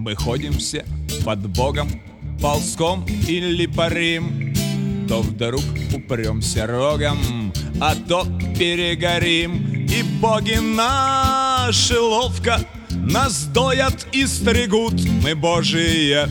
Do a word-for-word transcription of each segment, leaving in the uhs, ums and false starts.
Мы ходим все под Богом, ползком или парим, то вдруг упремся рогом, а то перегорим. И боги наши ловко нас доят и стригут. Мы божьи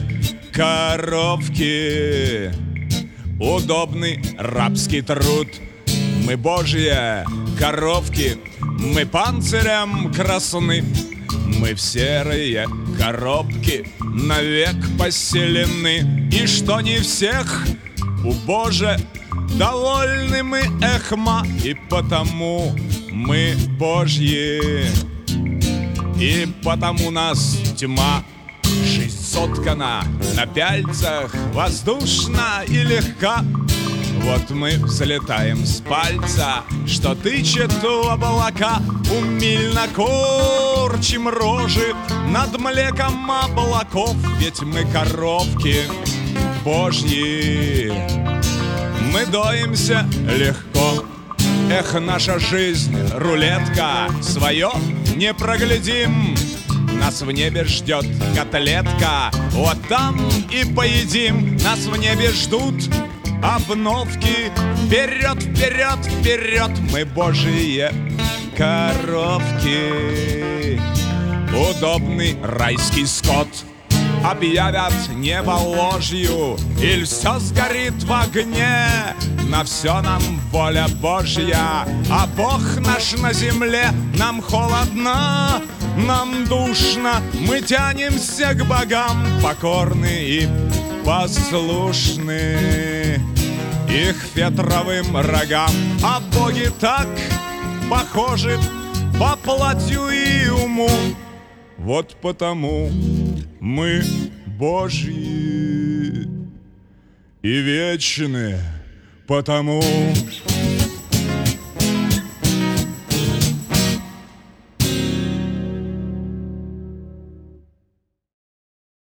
коровки, удобный рабский труд. Мы божьи коровки, мы панцирем красны. Мы в серые коробки навек поселены. И что не всех у Боже довольны мы, эхма, и потому мы божьи, и потому нас тьма. Жизнь соткана на пяльцах, воздушна и легка. Вот мы взлетаем с пальца, что тычет в облака. Умильно корчим рожи над млеком облаков, ведь мы коровки божьи, мы доимся легко. Эх, наша жизнь рулетка, свое не проглядим. Нас в небе ждет котлетка, вот там и поедим. Нас в небе ждут обновки. Вперед, вперед, вперед, мы божьи коровки, удобный райский скот. Объявят небо ложью, или все сгорит в огне. На все нам воля Божья, а Бог наш на земле. Нам холодно, нам душно, мы тянемся к богам, покорны и послушны их ветровым рогам. А боги так похожи по платью и уму, вот потому мы божьи и вечны, потому